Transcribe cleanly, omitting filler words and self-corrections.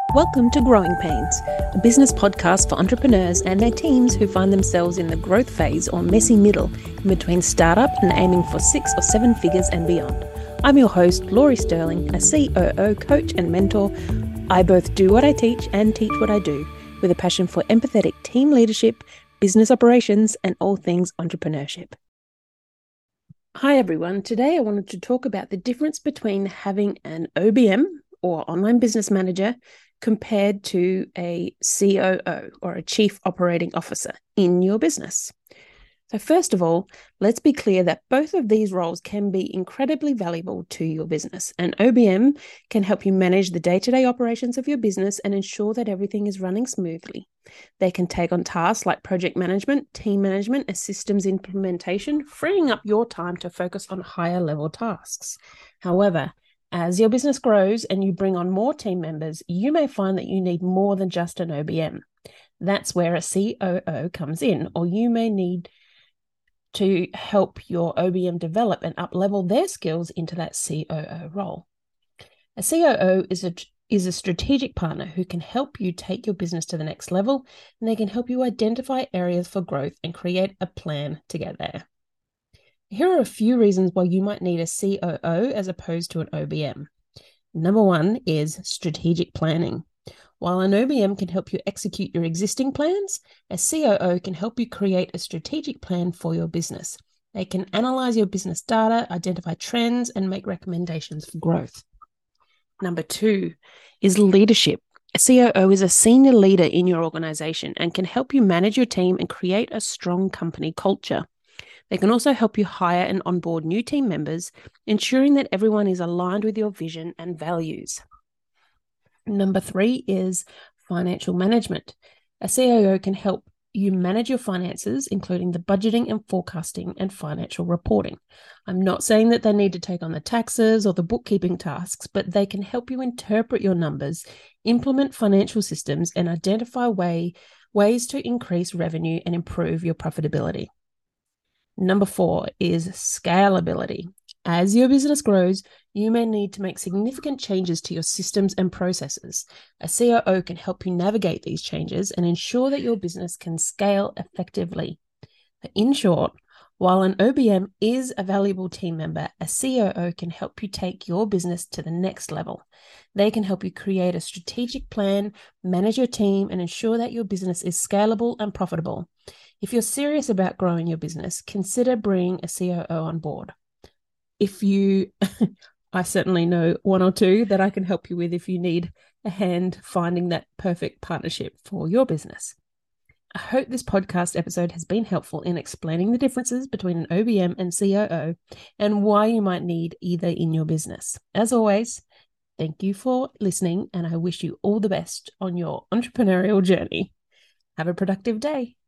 Welcome to Growing Pains, a business podcast for entrepreneurs and their teams who find themselves in the growth phase or messy middle in between startup and aiming for 6 or 7 figures and beyond. I'm your host, Laurie Sterling, a COO coach and mentor. I both do what I teach and teach what I do, with a passion for empathetic team leadership, business operations, and all things entrepreneurship. Hi everyone, today I wanted to talk about the difference between having an OBM or online business manager compared to a COO or a chief operating officer in your business. So first of all, let's be clear that both of these roles can be incredibly valuable to your business. An OBM can help you manage the day-to-day operations of your business and ensure that everything is running smoothly. They can take on tasks like project management, team management, and systems implementation, freeing up your time to focus on higher level tasks. However, as your business grows and you bring on more team members, you may find that you need more than just an OBM. That's where a COO comes in, or you may need to help your OBM develop and up-level their skills into that COO role. A COO is a strategic partner who can help you take your business to the next level, and they can help you identify areas for growth and create a plan to get there. Here are a few reasons why you might need a COO as opposed to an OBM. Number one is strategic planning. While an OBM can help you execute your existing plans, a COO can help you create a strategic plan for your business. They can analyze your business data, identify trends, and make recommendations for growth. Number two is leadership. A COO is a senior leader in your organization and can help you manage your team and create a strong company culture. They can also help you hire and onboard new team members, ensuring that everyone is aligned with your vision and values. Number three is financial management. A COO can help you manage your finances, including the budgeting and forecasting and financial reporting. I'm not saying that they need to take on the taxes or the bookkeeping tasks, but they can help you interpret your numbers, implement financial systems, and identify ways to increase revenue and improve your profitability. Number four is scalability. As your business grows, you may need to make significant changes to your systems and processes. A COO can help you navigate these changes and ensure that your business can scale effectively. In short, while an OBM is a valuable team member, a COO can help you take your business to the next level. They can help you create a strategic plan, manage your team, and ensure that your business is scalable and profitable. If you're serious about growing your business, consider bringing a COO on board. I certainly know one or two that I can help you with if you need a hand finding that perfect partnership for your business. I hope this podcast episode has been helpful in explaining the differences between an OBM and COO and why you might need either in your business. As always, thank you for listening, and I wish you all the best on your entrepreneurial journey. Have a productive day.